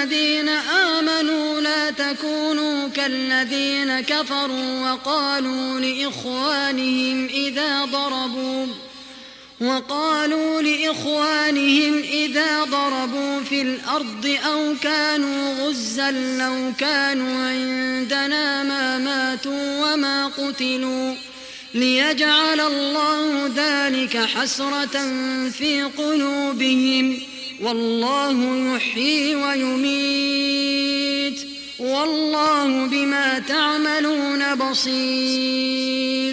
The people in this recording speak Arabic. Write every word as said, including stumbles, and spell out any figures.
الذين آمنوا لا تكونوا كالذين كفروا وقالوا لإخوانهم إذا ضربوا وقالوا لإخوانهم إذا ضربوا في الأرض أو كانوا غزا لو كانوا عندنا ما ماتوا وما قتلوا ليجعل الله ذلك حسرة في قلوبهم والله يحيي ويميت والله بما تعملون بصير.